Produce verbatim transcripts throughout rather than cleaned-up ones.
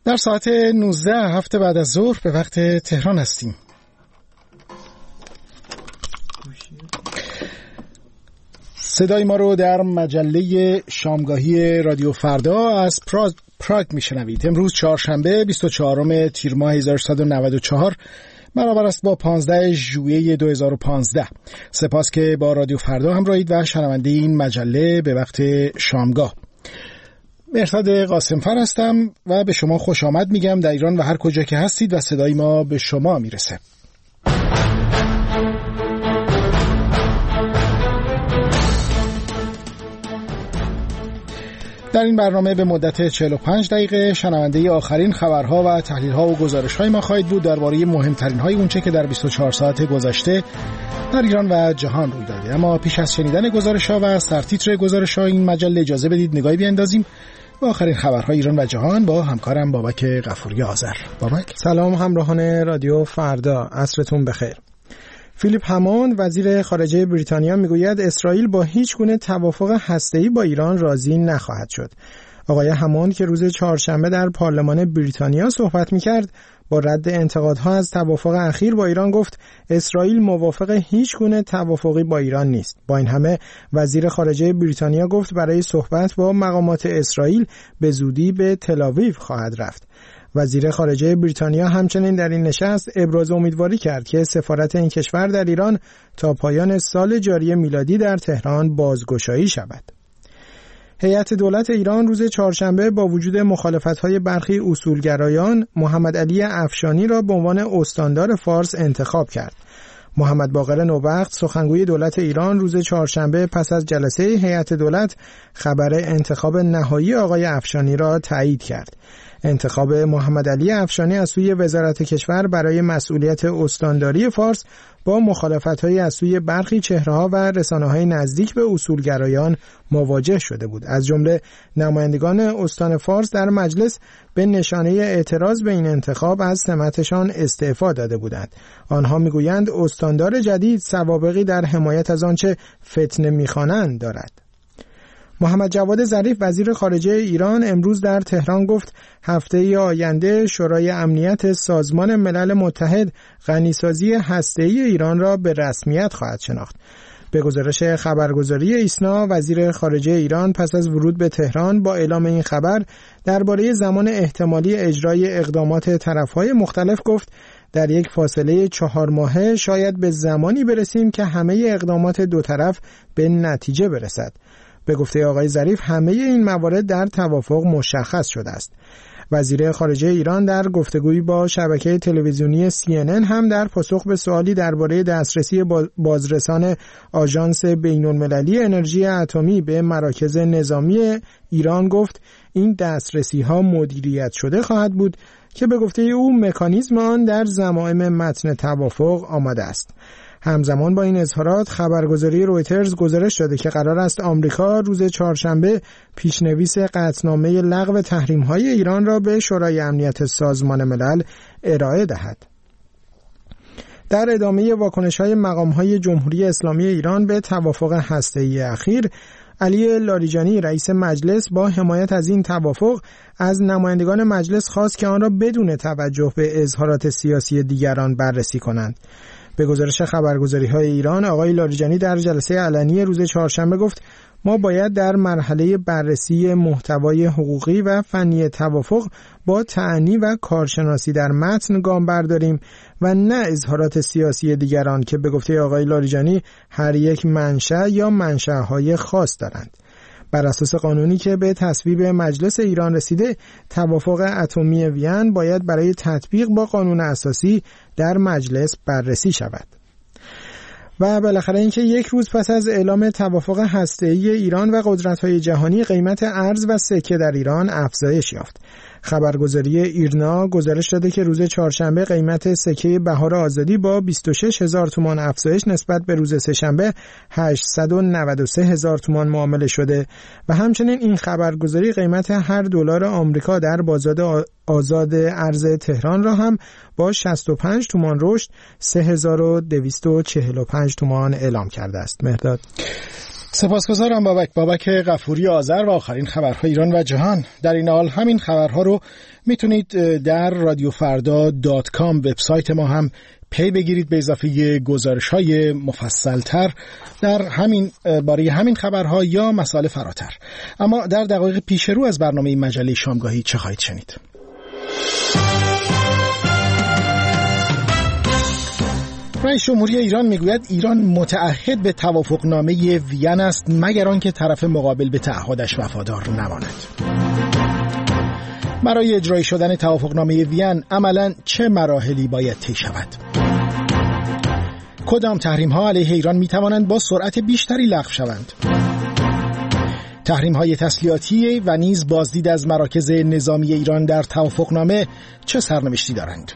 در ساعت نوزده هفته بعد از ظهر به وقت تهران هستیم. صدای ما رو در مجله شامگاهی رادیو فردا از پراگ, پراگ میشنوید. امروز چهارشنبه بیست و چهارم تیر ماه هزار و سیصد و نود و چهار برابر است با پانزده ژوئیه دو هزار و پانزده. سپاس که با رادیو فردا همراهید و شنونده این مجله به وقت شامگاه. مهرداد قاسمفر هستم و به شما خوش آمد میگم در ایران و هر کجا که هستید و صدای ما به شما میرسه. در این برنامه به مدت چهل و پنج دقیقه شنونده آخرین خبرها و تحلیل‌ها و گزارش‌های ما خواهید بود درباره مهمترین‌های اونچه که در بیست و چهار ساعت گذشته در ایران و جهان روی داده. اما پیش از شنیدن گزارش‌ها و سرتیتر گزارش‌های این مجله اجازه بدید نگاهی بیاندازیم به آخرین خبرهای ایران و جهان با همکارم بابک غفوری آذر. بابک سلام همراهان رادیو فردا، عصرتون بخیر. فیلیپ هموند وزیر خارجه بریتانیا میگوید اسرائیل با هیچ گونه توافق هسته‌ای با ایران راضی نخواهد شد. آقای هموند که روز چهارشنبه در پارلمان بریتانیا صحبت میکرد با رد انتقادها از توافق اخیر با ایران گفت اسرائیل موافق هیچ گونه توافقی با ایران نیست. با این همه وزیر خارجه بریتانیا گفت برای صحبت با مقامات اسرائیل به زودی به تل‌آویو خواهد رفت. وزیر خارجه بریتانیا همچنین در این نشست ابراز امیدواری کرد که سفارت این کشور در ایران تا پایان سال جاری میلادی در تهران بازگشایی شود. هیئت دولت ایران روز چهارشنبه با وجود مخالفت‌های برخی اصولگرایان محمد علی افشانی را به عنوان استاندار فارس انتخاب کرد. محمد باقر نوبخت سخنگوی دولت ایران روز چهارشنبه پس از جلسه هیئت دولت خبر انتخاب نهایی آقای افشانی را تایید کرد. انتخاب محمد علی افشانی از سوی وزارت کشور برای مسئولیت استانداری فارس با مخالفت‌های از سوی برخی چهره‌ها و رسانه‌های نزدیک به اصولگرایان مواجه شده بود. از جمله نمایندگان استان فارس در مجلس به نشانه اعتراض به این انتخاب از سمتشان استعفا داده بودند. آنها میگویند استاندار جدید سوابقی در حمایت از آنچه فتنه می‌خوانند دارد. محمد جواد ظریف وزیر خارجه ایران امروز در تهران گفت هفته آینده شورای امنیت سازمان ملل متحد غنیسازی هسته‌ای ایران را به رسمیت خواهد شناخت. به گزارش خبرگزاری ایسنا وزیر خارجه ایران پس از ورود به تهران با اعلام این خبر درباره زمان احتمالی اجرای اقدامات طرف‌های مختلف گفت در یک فاصله چهار ماهه شاید به زمانی برسیم که همه اقدامات دو طرف به نتیجه برسد. به گفته آقای ظریف همه این موارد در توافق مشخص شده است. وزیر خارجه ایران در گفتگویی با شبکه تلویزیونی سی ان ان هم در پاسخ به سوالی درباره دسترسی بازرسان آژانس بین‌المللی انرژی اتمی به مراکز نظامی ایران گفت این دسترسی ها مدیریت شده خواهد بود که به گفته او مکانیزم آن در ضمائم متن توافق آماده است. همزمان با این اظهارات خبرگزاری رویترز گزارش داده که قرار است آمریکا روز چهارشنبه پیشنویس قطعنامه لغو تحریم‌های ایران را به شورای امنیت سازمان ملل ارائه دهد. در ادامه واکنش‌های مقام‌های جمهوری اسلامی ایران به توافق هسته‌ای اخیر، علی لاریجانی رئیس مجلس با حمایت از این توافق از نمایندگان مجلس خواست که آن را بدون توجه به اظهارات سیاسی دیگران بررسی کنند. به گزارش خبرگزاری‌های ایران آقای لاریجانی در جلسه علنی روز چهارشنبه گفت ما باید در مرحله بررسی محتوای حقوقی و فنی توافق با تأنی و کارشناسی در متن گام برداریم و نه اظهارات سیاسی دیگران که به گفته آقای لاریجانی هر یک منشأ یا منشأهای خاص دارند. بر اساس قانونی که به تصویب مجلس ایران رسیده، توافق اتمی وین باید برای تطبیق با قانون اساسی در مجلس بررسی شود. و بالاخره اینکه یک روز پس از اعلام توافق هسته‌ای ایران و قدرت‌های جهانی قیمت ارز و سکه در ایران افزایش یافت. خبرگزاری ایرنا گزارش داده که روز چهارشنبه قیمت سکه بهار آزادی با بیست و شش هزار تومان افزایش نسبت به روز سه‌شنبه هشتصد و نود و سه هزار تومان معامله شده و همچنین این خبرگزاری قیمت هر دلار آمریکا در بازار آزاد ارز تهران را هم با شصت و پنج تومان رشد سه هزار و دویست و چهل و پنج تومان اعلام کرده است. مهرداد سپاسگزارم بابک بابک غفوری آذر و آخرین خبرهای ایران و جهان. در این حال همین خبرها رو میتونید در رادیو فردا دات کام وبسایت ما هم پی بگیرید، به اضافه گزارش‌های مفصل‌تر در همین باره همین خبرها یا مسائل فراتر. اما در دقایق پیش رو از برنامه مجله شامگاهی چه خواهید شنید؟ رئیس جمهوری ایران میگوید ایران متعهد به توافقنامه وین است مگر آنکه طرف مقابل به تعهدش وفادار نماند. برای اجرای شدن توافقنامه وین عملاً چه مراحلی باید طی شود؟ کدام تحریم‌ها علیه ایران می‌توانند با سرعت بیشتری لغو شوند؟ تحریم‌های تسلیحاتی و نیز بازدید از مراکز نظامی ایران در توافقنامه چه سرنوشتی دارند؟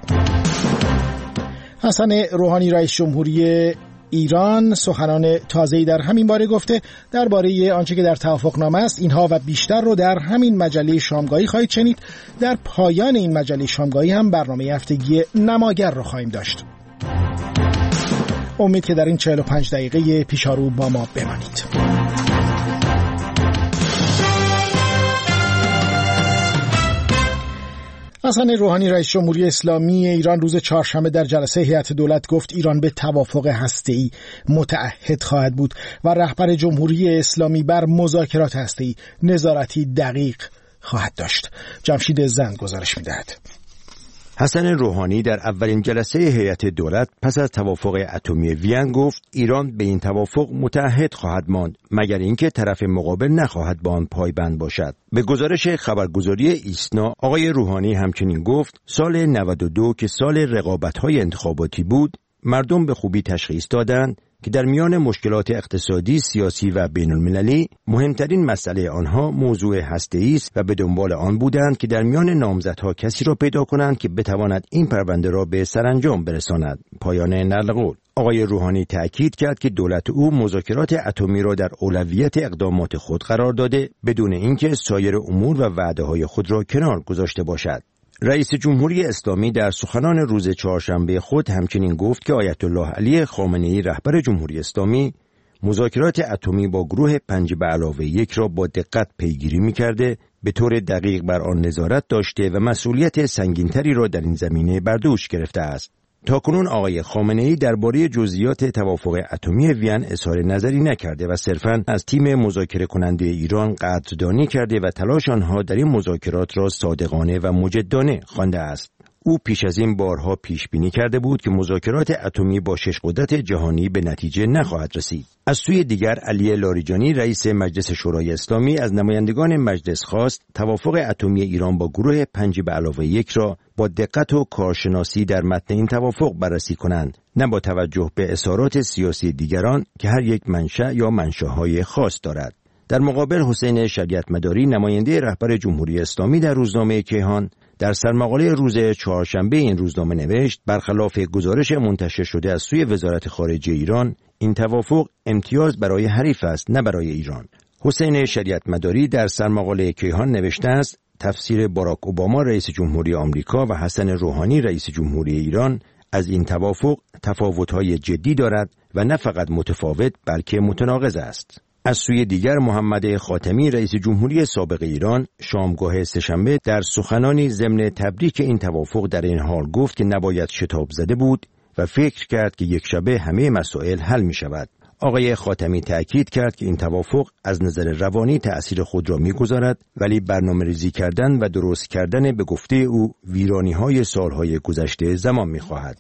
حسن روحانی رئیس جمهوری ایران سخنان تازه‌ای در همین باره گفته. درباره آنچه که در توافقنامه است اینها و بیشتر رو در همین مجله شامگاهی خواهید شنید. در پایان این مجله شامگاهی هم برنامه هفتگی نماگر رو خواهیم داشت. امید که در این چهل و پنج دقیقه پیشارو با ما بمانید. حسن روحانی رئیس جمهوری اسلامی ایران روز چهارشنبه در جلسه هیئت دولت گفت ایران به توافق هسته‌ای متعهد خواهد بود و رهبر جمهوری اسلامی بر مذاکرات هسته‌ای نظارتی دقیق خواهد داشت. جمشید زند گزارش می‌دهد. حسن روحانی در اولین جلسه هیئت دولت پس از توافق اتمی وین گفت ایران به این توافق متعهد خواهد ماند مگر اینکه طرف مقابل نخواهد با آن پایبند باشد. به گزارش خبرگزاری ایسنا آقای روحانی همچنین گفت سال نود و دو که سال رقابت‌های انتخاباتی بود، مردم به خوبی تشخیص دادند که در میان مشکلات اقتصادی، سیاسی و بین‌المللی مهمترین مسئله آنها موضوع هسته‌ای است و به دنبال آن بودند که در میان نامزدها کسی را پیدا کنند که بتواند این پرونده را به سرانجام برساند. پایان نقل قول. آقای روحانی تأکید کرد که دولت او مذاکرات اتمی را در اولویت اقدامات خود قرار داده بدون اینکه سایر امور و وعده‌های خود را کنار گذاشته باشد. رئیس جمهوری اسلامی در سخنان روز چهارشنبه خود همچنین گفت که آیت الله علی خامنه‌ای رهبر جمهوری اسلامی مذاکرات اتمی با گروه پنج به علاوه یک را با دقت پیگیری می‌کرده، به طور دقیق بر آن نظارت داشته و مسئولیت سنگین‌تری را در این زمینه بر دوش گرفته است. تاکنون آقای خامنه‌ای درباره جزئیات توافق اتمی وین اظهار نظری نکرده و صرفاً از تیم مذاکره کننده ایران قدردانی کرده و تلاش آنها در این مذاکرات را صادقانه و مجدانه خوانده است. او پیش از این بارها پیش بینی کرده بود که مذاکرات اتمی با شش قدرت جهانی به نتیجه نخواهد رسید. از سوی دیگر علی لاریجانی رئیس مجلس شورای اسلامی از نمایندگان مجلس خواست توافق اتمی ایران با گروه پنج به علاوه یک را با دقت و کارشناسی در متن این توافق بررسی کنند، نه با توجه به اظهارات سیاسی دیگران که هر یک منشأ یا منشأهای خاص دارد. در مقابل حسین شریعت مداری نماینده رهبر جمهوری اسلامی در روزنامه کیهان در سرمقاله روز چهارشنبه این روزنامه نوشت برخلاف گزارش منتشر شده از سوی وزارت خارجه ایران این توافق امتیاز برای حریف است نه برای ایران. حسین شریعت مداری در سرمقاله کیهان نوشته است تفسیر باراک اوباما رئیس جمهوری آمریکا و حسن روحانی رئیس جمهوری ایران از این توافق تفاوت‌های جدی دارد و نه فقط متفاوت بلکه متناقض است. از سوی دیگر محمد خاتمی رئیس جمهوری سابق ایران شامگاه سه‌شنبه در سخنانی ضمن تبریک این توافق در این حال گفت که نباید شتاب زده بود و فکر کرد که یک شبه همه مسائل حل می شود. آقای خاتمی تأکید کرد که این توافق از نظر روانی تأثیر خود را می‌گذارد ولی برنامه‌ریزی کردن و درست کردن به گفته او ویرانی‌های سال‌های گذشته زمان می‌خواهد.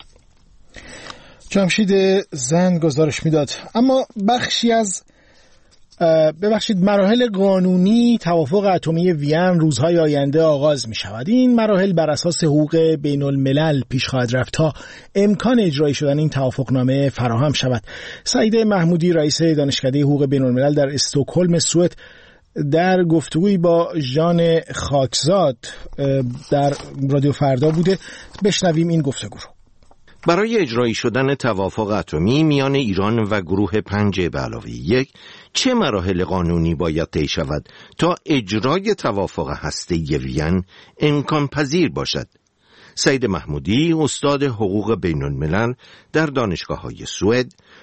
جمشید زند گزارش میداد. اما بخشی از ببخشید مراحل قانونی توافق اتمی وین روزهای آینده آغاز می شود. این مراحل بر اساس حقوق بین الملل پیش خواهد رفت تا امکان اجرایی شدن این توافقنامه فراهم شود. سعید محمودی رئیس دانشکده حقوق بین الملل در استکهلم سوئد در گفتگویی با ژان خاکزاد در رادیو فردا بوده. بشنویم این گفتگو رو. برای اجرایی شدن توافق اتمی میان ایران و گروه پنج به علاوه یک چه مراحل قانونی باید طی شود تا اجرای توافق هسته‌ای وین امکان پذیر باشد؟ سعید محمودی استاد حقوق بین الملل در دانشگاه‌های سوئد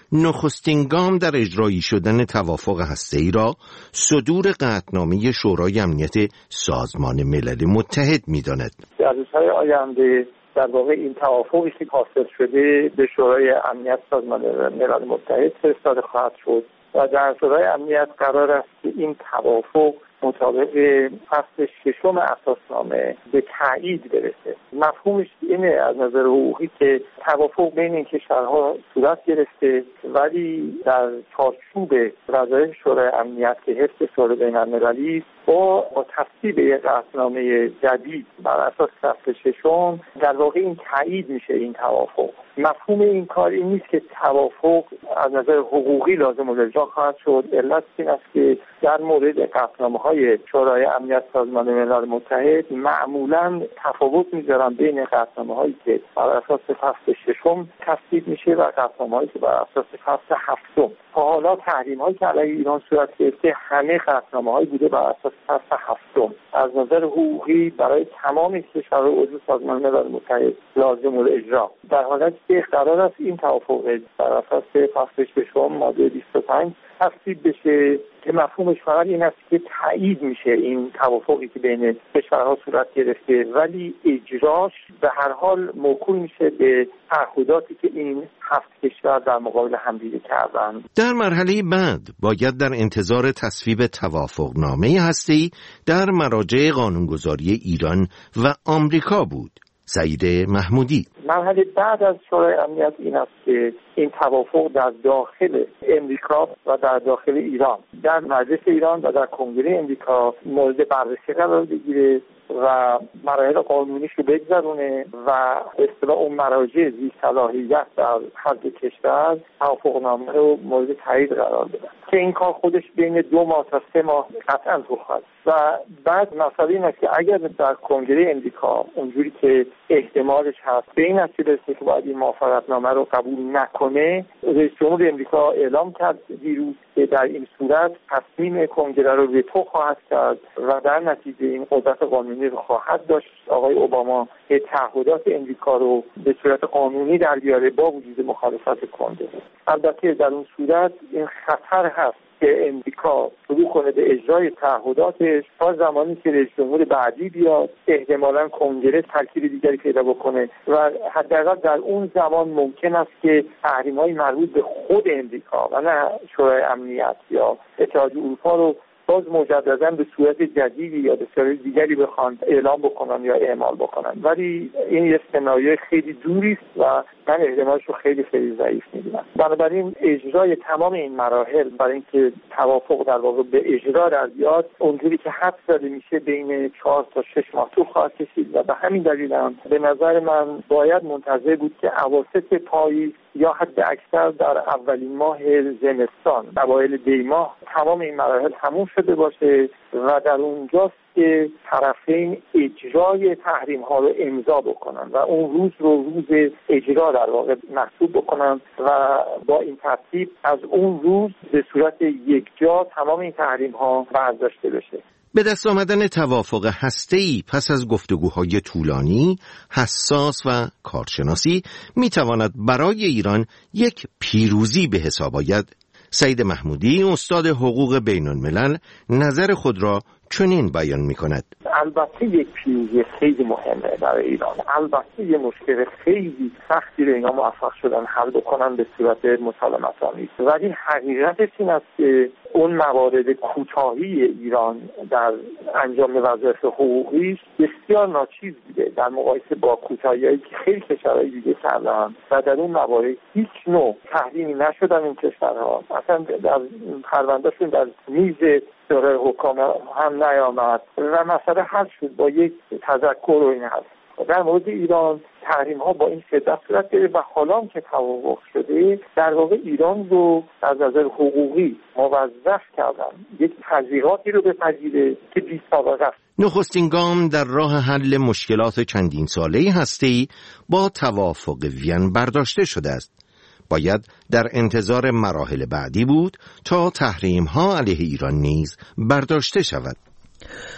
نخستین گام در اجرایی شدن توافق هسته‌ای را صدور قطعنامه شورای امنیت سازمان ملل متحد می‌داند. در روزهای آینده در واقع این توافقی که حاصل شده به شورای امنیت سازمان ملل متحد فرستاده خواهد شد و در شورای امنیت قرار است که این توافق مطابق فصل ششم اساسنامه به تایید برسه. مفهومش اینه از نظر حقوقی که توافق بین این کشورها صورت گرفته، ولی در چارچوب وظایف شورای امنیت که حفظ صلح بین المللی با با تصویب یک قطعنامه جدید بر اساس فصل ششم در واقع این تایید میشه این توافق. مفهوم این کار این نیست که توافق از نظر حقوقی لازم الاجرا خواهد شد. علت این است که در مورد قطعنامه‌های شورای امنیت سازمان ملل متحد معمولاً تفاوت می‌ذارن بین قطعنامه‌هایی که بر اساس فصل ششم تصویب میشه و قطعنامه‌هایی که بر اساس فصل هفتم. تا حالا تحریم‌هایی که علیه ایران صورت گرفته همه قطعنامه‌هایی بوده بر اساس فصل هفتم. از نظر حقوقی برای تمام کشورهای عضو سازمان ملل متحد لازم الاجرا. در حالتی که قرار است این توافق بر اساس فصل ششم ماده بیست و پنج تصویب بشه که مفهومش فقط این است که تایید میشه این توافقی که بین کشورها صورت گرفته، ولی اجراش به هر حال موکول میشه به تعهداتی که این هفت کشور در مقابل همدیگه کردن. در مرحله بعد باید در انتظار تصویب توافقنامه هسته‌ای در مراجع قانونگذاری ایران و آمریکا بود. سعید محمودی: مرحله بعد از شورای امنیت این است که این توافق در داخل امریکا و در داخل ایران در مجلس ایران و در کنگره امریکا مورد بررسی قرار بگیره و مراحل قانونیش رو بگذرونه و اصطلاح اون مراجع ذی صلاحیت در هر دو کشور توافقنامه رو مورد تایید قرار بدن که این کار خودش بین دو ماه تا سه ماه قطعا رخ خواهد. و بعد مسئله این است که اگر در کنگره امریکا اونجوری که احتمالش هست به این نتیجه برسه که باید این موافقتنامه رو قبول نکنه، رئیس جمهور امریکا اعلام کرد دیروز که در این صورت تصمیم کنگره رو وتو خواهد کرد و در نتیجه این قدرت قانونی رو خواهد داشت آقای اوباما که تعهدات امریکا رو به صورت قانونی در بیاره با وجود مخالفت کنگره. البته در اون صورت این خطر هست که امریکا شروع کنه به اجرای تعهداتش تا زمانی که رئیس جمهور بعدی بیاد، احتمالاً کنگره ترکیب دیگری پیدا بکنه و حداقل در اون زمان ممکن است که تحریم‌های مربوط به خود امریکا و نه شورای امنیت یا اتحادیه اروپا رو باز مجددا به صورت جدیدی یا به صورت دیگری بخوان اعلام بکنن یا اعمال بکنن. ولی این یه سناریوی خیلی دوری است و من احتمالش رو خیلی خیلی ضعیف می‌بینم. بنابراین اجرای تمام این مراحل برای اینکه توافق در واقع به اجرا در بیاد اونجوری که حد زده میشه بین چهار تا شش ماه طول خواهد کشید و به همین دلیل هم به نظر من باید منتظر بود که اواسط پاییز یا حد اکثر در اولین ماه زمستان اوایل دی ماه تمام این مراحل تموم شده باشه و در اونجاست که طرفین اجرای تحریم ها رو امضا بکنن و اون روز رو روز اجرا در واقع محسوب بکنن و با این ترتیب از اون روز به صورت یکجا تمام این تحریم ها برداشته بشه. به دست آمدن توافق هسته‌ای پس از گفتگوهای طولانی، حساس و کارشناسی میتواند برای ایران یک پیروزی به حساب آید. سعید محمودی استاد حقوق بین الملل نظر خود را چنین بیان می‌کند: البته یک پیروزی خیلی مهمه برای ایران. البته یک مشکل خیلی سختی رو اینا موفق شدن حل بکنن به صورت مسالمت‌آمیز، ولی حقیقتش این است که اون موارد کوتاهی ایران در انجام وظایف حقوقیش بسیار ناچیز بوده در مقایسه با کوتاهی‌هایی که خیلی کشورهای دیگه کردن و در اون موارد هیچ نوع تحریمی نشدن این کشورها. اصلا در پروندهشون در میز شورای حکام هم نیامد و مسئله حل شد با یک تذکر و این هست. در مورد ایران تحریم ها با این شدت صورت گرفت و حالا که توافق شده در واقع ایران رو از نظر حقوقی موظف کردن یک تضییقاتی رو بپذیره که بی سابقه است. نخستین گام در راه حل مشکلات چندین ساله‌ای هسته‌ای با توافق وین برداشته شده است. باید در انتظار مراحل بعدی بود تا تحریم ها علیه ایران نیز برداشته شود.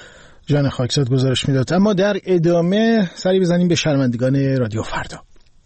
جان خاکزاد گزارش میداد. اما در ادامه سری بزنیم به شرمندگان رادیو فردا.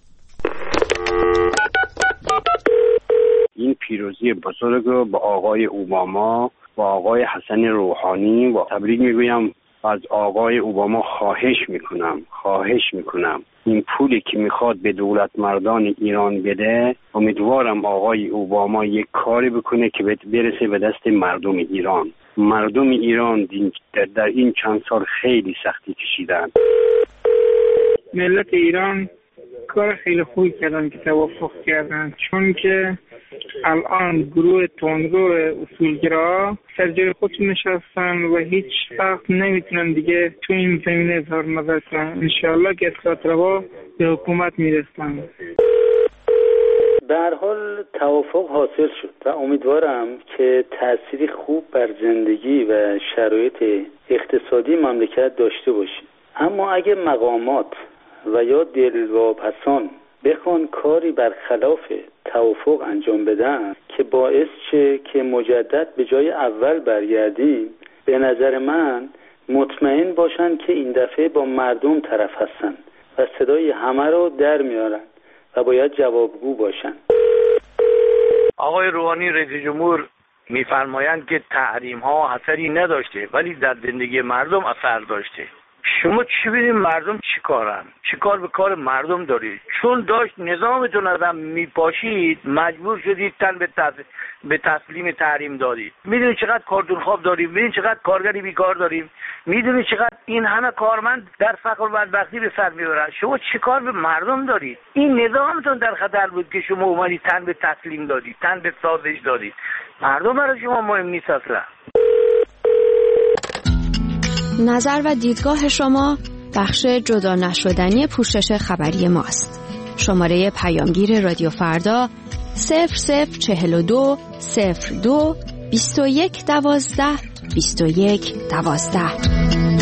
این پیروزی بزرگ رو با آقای اوباما و آقای حسن روحانی و تبریک میگویم. از آقای اوباما خواهش میکنم خواهش میکنم این پولی که میخواد به دولت مردان ایران بده، امیدوارم آقای اوباما یک کاری بکنه که برسه به دست مردم ایران. مردم ایران در این چند سال خیلی سختی کشیدن. ملت ایران کار خیلی خوبی کردن که توافق کردن، چون که الان گروه تندرو اصولگرا سر جای خودشون نشستن و هیچ وقت نمیتونن دیگه تو این زمینه اظهار نظر کنن. انشاءالله که اصلاحات روا به حکومت میرسن. به هر حال توافق حاصل شد و امیدوارم که تأثیری خوب بر زندگی و شرایط اقتصادی مملکت داشته باشه. اما اگه مقامات و یا دلواپسان بخوان کاری برخلاف توافق انجام بدن که باعث شه که مجدد به جای اول برگردیم، به نظر من مطمئن باشن که این دفعه با مردم طرف هستن و صدای همه رو در میارن و باید جوابگو باشن. آقای روحانی رئیس جمهور میفرمایند که تحریم ها اثری نداشته ولی در زندگی مردم اثر داشته. شما چی بینید مردم چی کارن؟ چی کار به کار مردم دارید؟ چون داشت نظامتون از هم میپاشید مجبور شدید تن به, تس... به تسلیم تحریم دادید. میدونید چقدر کارتون خواب داریم؟ میدونید چقدر کارگری بیکار داریم؟ میدونید چقدر این همه کارمند در فقر و بدبختی به سر میبرن؟ شما چی کار به مردم دارید؟ این نظامتون در خطر بود که شما اومدید تن به تسلیم دادید، تن به سازش دادید. مردم برای شما مهم نیست اصلا. نظر و دیدگاه شما بخش جدا نشدنی پوشش خبری ماست. شماره پیامگیر رادیو فردا صفر صفر چهل و دو صفر دو بیست و یک دوازده بیست و یک دوازده.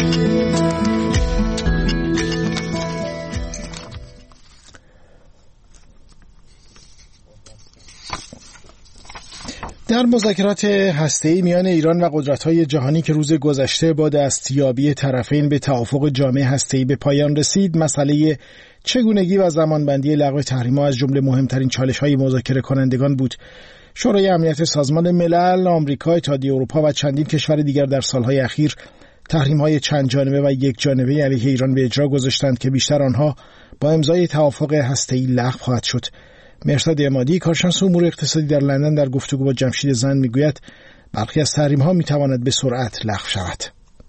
در مذاکرات هسته‌ای میان ایران و قدرت‌های جهانی که روز گذشته با دستیابی طرفین به توافق جامع هسته‌ای به پایان رسید، مسئله چگونگی و زمانبندی لغو تحریم‌ها از جمله مهمترین چالش‌های مذاکره کنندگان بود. شورای امنیت سازمان ملل، آمریکا، اتحادیه اروپا و چندین کشور دیگر در سالهای اخیر تحریم‌های چند جانبه و یک جانبه علیه ایران به اجرا گذاشتند که بیشتر آنها با امضای توافق هسته‌ای لغو خواهد شد. مرتضی عمادی کارشناس امور اقتصادی در لندن در گفتگو با جمشید زند میگوید برخی از تحریم‌ها میتواند به سرعت لغو شود.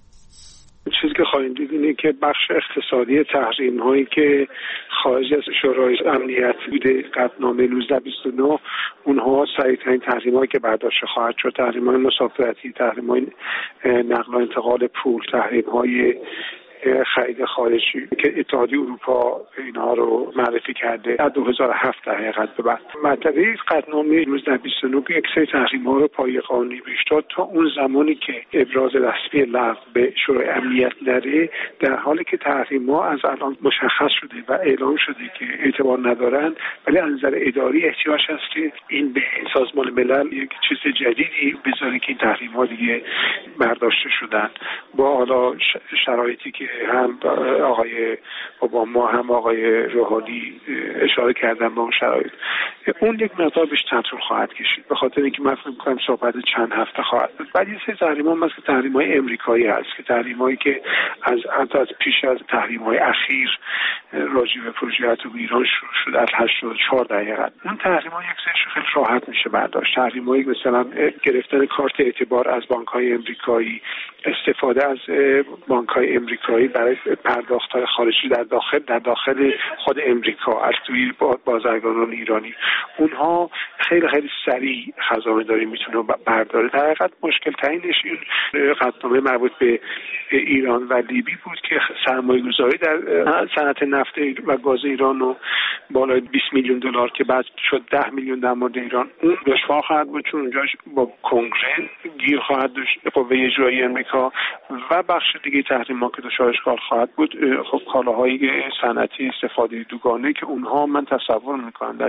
چیزی که خواهیم دید اینه که بخش اقتصادی تحریم‌هایی که خارج از شورای امنیت بوده، قطعنامه نوزده بیست و نه، اونها سریع‌ترین تحریم‌هایی که برداشته خواهد شد. تحریم‌های مسافرتی، تحریم‌های نقل و انتقال پول، تحریم‌های خرید خارجی که اتحادیه اروپا اینها رو معرفی کرده از دو هزار و هفت در حقیقت به بعد. مطلبه قطعنامه نوزده بیست و نه یک سری تحریم‌ها رو پایه قانونی بهش داد تا اون زمانی که ابراز رسمی لغو به شورای امنیت نره، در حالی که تحریم‌ها از الان مشخص شده و اعلام شده که اعتبار ندارن، ولی از نظر اداری احتیاج هست که این به سازمان ملل یک چیز جدیدی بذاره که این تحریم‌ها دیگه برداشته شدن با حالا شرایطی که هم آقای اوباما هم آقای روحانی اشاره کردن به اون شرایط. اون یک مقدار بیش طول خواهد کشید، به خاطر اینکه من فکر می‌کنم صحبت چند هفته خواهد بود. بعد یه سری تحریم‌ها مثل تحریم‌های امریکایی هست که تحریم‌هایی که از حتی از پیش از تحریم‌های اخیر راجع به پروژه اتم ایران شروع شد از هشتاد و چهار دقیقاً. اون تحریم‌ها یک سریش خیلی راحت میشه برداشت. تحریم‌هایی مثلا گرفتن کارت اعتبار از بانک‌های امریکایی، استفاده از بانک‌های امریکایی برای پرداخت‌های خارجی در داخل در داخل خود امریکا از توی بازرگانان ایرانی، اونها خیلی خیلی سریع خزانه‌داری میتونه برداره. در حقیقت مشکل ترینش این قطعنامه مربوط به ایران و لیبی بود که سرمایه‌گذاری در صنعت نفت و گاز ایران رو بالای بیست میلیون دلار که بعد شد ده میلیون در مورد ایران، اون دشوار خواهد بود چون اونجاش با کنگره گیر خواهد داشت قوه اجرایی امریکا و بخش دیگه تحریم‌ها که دچار اشکال خواهد بود. خب کالاهای صنعتی استفاده دوگانه که اونها من تصور میکنم در چشم من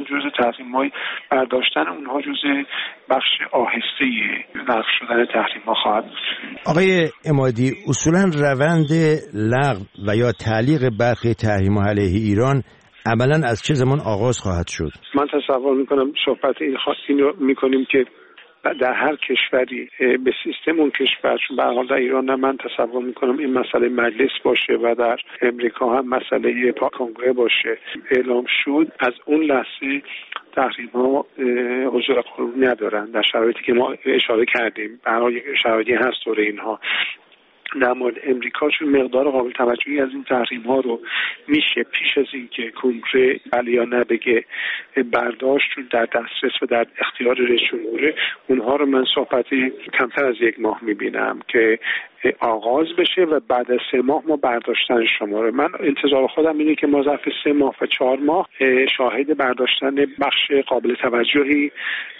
جزء تحریم‌های برداشتن اونها جزء بخش آهسته لغو شدن تحریم‌ها خواهد بود. آقای عمادی، اصولا روند لغو و یا تعلیق برخی تحریم‌ها علیه ایران عملاً از چه زمان آغاز خواهد شد؟ من تصور میکنم صحبت این خاصی رو میکنیم که در هر کشوری به سیستم اون کشور، چون به هر حال در ایران نه من تصور میکنم این مسئله مجلس باشه و در امریکا هم مسئله کنگره باشه اعلام شد، از اون لحظه تحریم ها حضور قانونی ندارن در شرایطی که ما اشاره کردیم. به هر حال یک شرایطی هست دور اینها. در مورد امریکا چون مقدار قابل توجهی از این تحریم ها رو میشه پیش از اینکه کنگره بله یا نه بگه برداشت، چون در دسترس و در اختیار رئیس جمهوره، اونها رو من صحبتی کمتر از یک ماه میبینم که آغاز بشه و بعد از سه ماه ما برداشتن شماره. من انتظار خودم اینه که ما ظرف سه ماه و چهار ماه شاهد برداشتن بخش قابل توجهی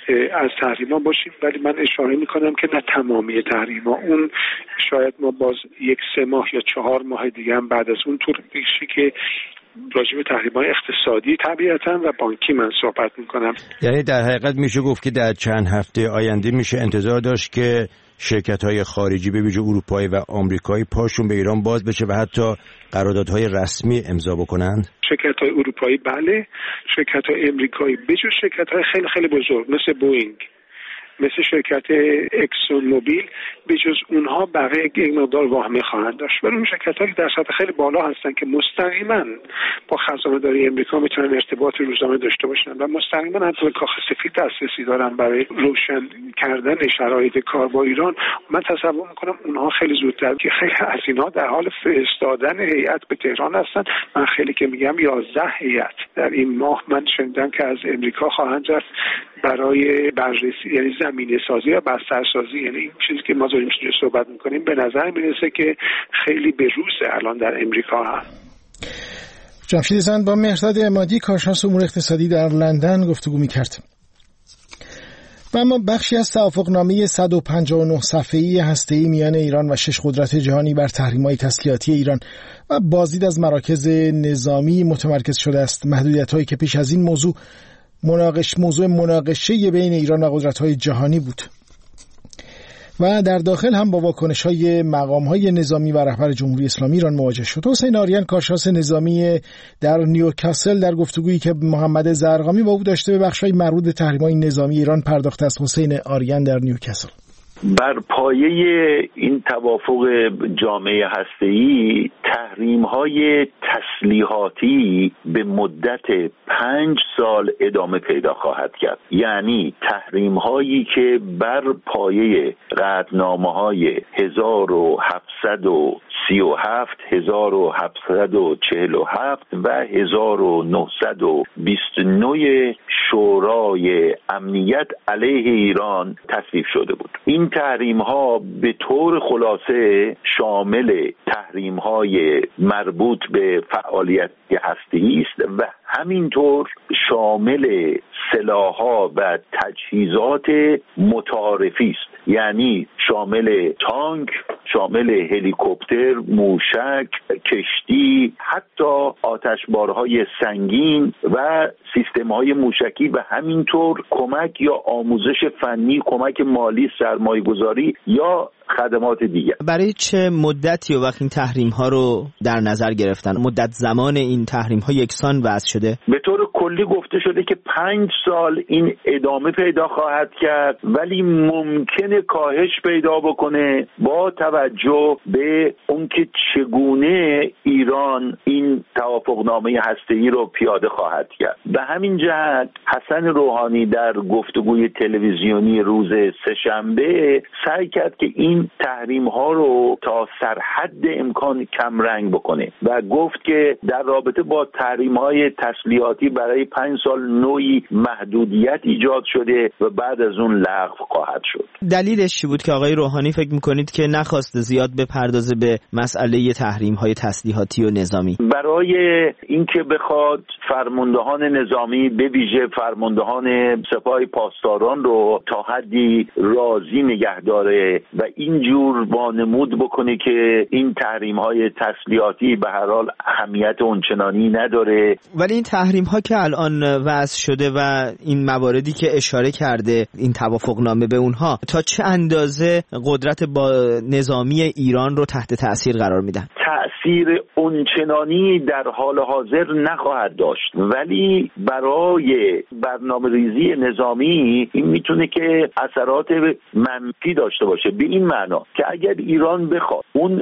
از تحریما باشیم، ولی من اشاره میکنم که نه تمامی تحریما، اون شاید ما باز یک سه ماه یا چهار ماه دیگه هم بعد از اون طور بشه که راجع به تحریم‌های اقتصادی طبیعتاً و بانکی من صحبت میکنم. یعنی در حقیقت میشه گفت که در چند هفته آینده میشه انتظار داشت که شرکت‌های خارجی به ویژه اروپایی و آمریکایی پاشون به ایران باز بشه و حتی قراردادهای رسمی امضا بکنند؟ شرکت‌های اروپایی بله، شرکت‌های آمریکایی بجز شرکت‌های خیلی خیلی بزرگ مثل بوئینگ، مثل شرکت اکسون موبیل، بجز اونها بقیه یک مقدار واهمه خواهند داشت. ولی اون شرکت‌هایی در سطح خیلی بالا هستن که مستقیما با خزانه‌داری امریکا میتونن ارتباط روزانه داشته باشن و مستقیما حتی به کاخ سفید دسترسی دارن برای روشن کردن شرایط کار با ایران. من تصور میکنم اونها خیلی زودتر که خیلی از اینها در حال فرستادن هیئت به تهران هستن. من خیلی که میگم یازده هیئت در این ماه من شنیدم که از امریکا خواهند رفت برای بررسی، یعنی زمینه سازی یا بسترسازی. یعنی این چیزی که ما داریم اینجا صحبت میکنیم به نظر میرسه که خیلی به روز الان در امریکا هست. جمشید زند با مهرداد عمادی کارشناس امور اقتصادی در لندن گفتگو میکرد. و اما بخشی از توافقنامه صد و پنجاه و نه صفحه‌ای هسته‌ای میان ایران و شش قدرت جهانی بر تحریم‌های تسلیحاتی ایران و بازدید از مراکز نظامی متمرکز شده است. محدودیت‌هایی که پیش از این موضوع مناقش موضوع مناقشه بین ایران و قدرت‌های جهانی بود و در داخل هم با واکنش‌های مقام‌های نظامی و رهبر جمهوری اسلامی ایران مواجه شد. حسین آریان کارشناس نظامی در نیوکاسل در گفتگویی که محمد زرقامی با او داشته به بخش‌های مربوط به تحریم‌های نظامی ایران پرداخته است. حسین آریان در نیوکاسل: بر پایه این توافق جامعه هسته‌ای تحریم‌های تسلیحاتی به مدت پنج سال ادامه پیدا خواهد کرد. یعنی تحریم‌هایی که بر پایه قطعنامه‌های هزار و هفتصد و سی و هفت، هزار و هفتصد و چهل و هفت و هزار و نهصد و بیست و نه شورای امنیت علیه ایران تصویب شده بود. این تحریم ها به طور خلاصه شامل تحریم های مربوط به فعالیت هسته‌ای است و همینطور شامل سلاح‌ها و تجهیزات متعارفی است. یعنی شامل تانک، شامل هلیکوپتر، موشک، کشتی، حتی آتشبارهای سنگین و سیستم‌های موشکی و همینطور کمک یا آموزش فنی، کمک مالی، سرمایه‌گذاری یا خدمات دیگر. برای چه مدتی و وقت این تحریم ها رو در نظر گرفتن؟ مدت زمان این تحریم ها یکسان وضع شده؟ به طور کلی گفته شده که پنج سال این ادامه پیدا خواهد کرد، ولی ممکنه کاهش پیدا بکنه با توجه به اون که چگونه ایران این توافقنامه هسته‌ای رو پیاده خواهد کرد. به همین جهت حسن روحانی در گفتگوی تلویزیونی روز سه‌شنبه سعی کرد که این تحریم ها رو تا سرحد امکان کم رنگ بکنه و گفت که در رابطه با تحریم های تسلیحاتی برای پنج سال نوعی محدودیت ایجاد شده و بعد از اون لغو خواهد شد. دلیلش چی بود که آقای روحانی فکر میکنید که نخواست زیاد بپردازه به مسئله تحریم های تسلیحاتی و نظامی؟ برای اینکه بخواد فرماندهان نظامی به ویژه فرماندهان سپاه پاسداران رو تا حدی راضی نگه داره و اینجور وانمود بکنه که این تحریم های تسلیحاتی به هر حال اهمیت اونچنانی نداره. ولی این تحریم ها که الان وضع شده و این مواردی که اشاره کرده این توافقنامه به اونها تا چه اندازه قدرت با نظامی ایران رو تحت تأثیر قرار میدن؟ تأثیر اونچنانی در حال حاضر نخواهد داشت، ولی برای برنامه ریزی نظامی این میتونه که اثرات منفی داشته باشه، به این معنا که اگر ایران بخواد اون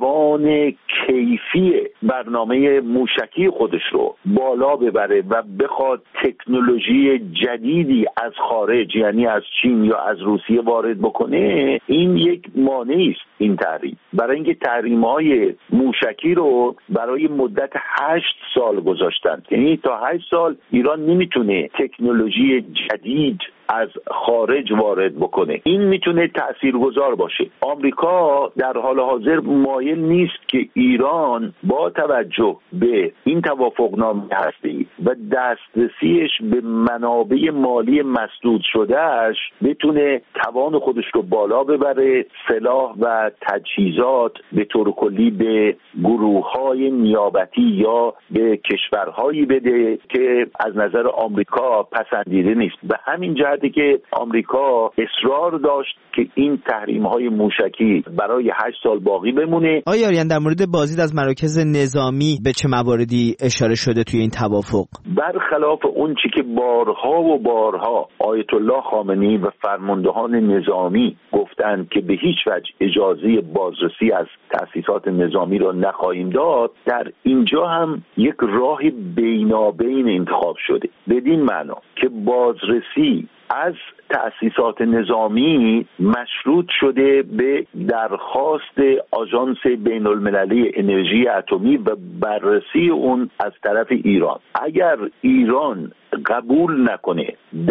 توان کیفی برنامه موشکی خودش رو بالا ببره و بخواد تکنولوژی جدیدی از خارج یعنی از چین یا از روسیه وارد بکنه، این یک مانعی است این تحریم. برای اینکه تحریم‌های موشکی رو برای مدت هشت سال گذاشتن، یعنی تا هشت سال ایران نمیتونه تکنولوژی جدید از خارج وارد بکنه. این میتونه تاثیرگذار باشه. آمریکا در حال حاضر مایل نیست که ایران با توجه به این توافقنامه هسته‌ای و دسترسیش به منابع مالی مسدود شدهش بتونه توان خودش رو بالا ببره، سلاح و تجهیزات به طور کلی به گروه‌های نیابتی یا به کشورهایی بده که از نظر آمریکا پسندیده نیست. به همین جهت که آمریکا اصرار داشت که این تحریم‌های موشکی برای هشت سال باقی بمونه. آقای آریان، در مورد بازدید از مراکز نظامی به چه مواردی اشاره شده توی این توافق؟ برخلاف اون چی که بارها و بارها آیت الله خامنه‌ای و فرماندهان نظامی گفتند که به هیچ وجه اجازه بازرسی از تأسیسات نظامی را نخواهیم داد، در اینجا هم یک راه بینابین انتخاب شده، بدین معنا که بازرسی از تأسیسات نظامی مشروط شده به درخواست آژانس بین المللی انرژی اتمی و بررسی اون از طرف ایران. اگر ایران قبول نکنه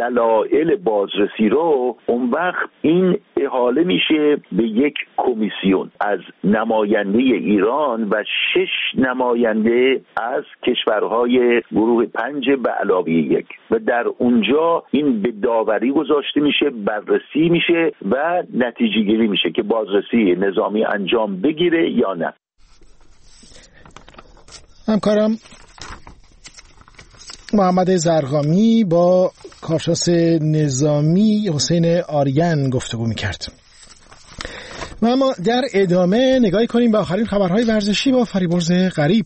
دلایل بازرسی رو، اون وقت این احاله میشه به یک کمیسیون از نماینده ایران و شش نماینده از کشورهای گروه پنج به علاوه یک و در اونجا این به داوری گذاشته میشه، بررسی میشه و نتیجه گیری میشه که بازرسی نظامی انجام بگیره یا نه. همکارم محمد زرقامی با کارشناس نظامی حسین آریان گفتگو میکرد. و اما در ادامه نگاهی کنیم به آخرین خبرهای ورزشی با فریبرز غریب.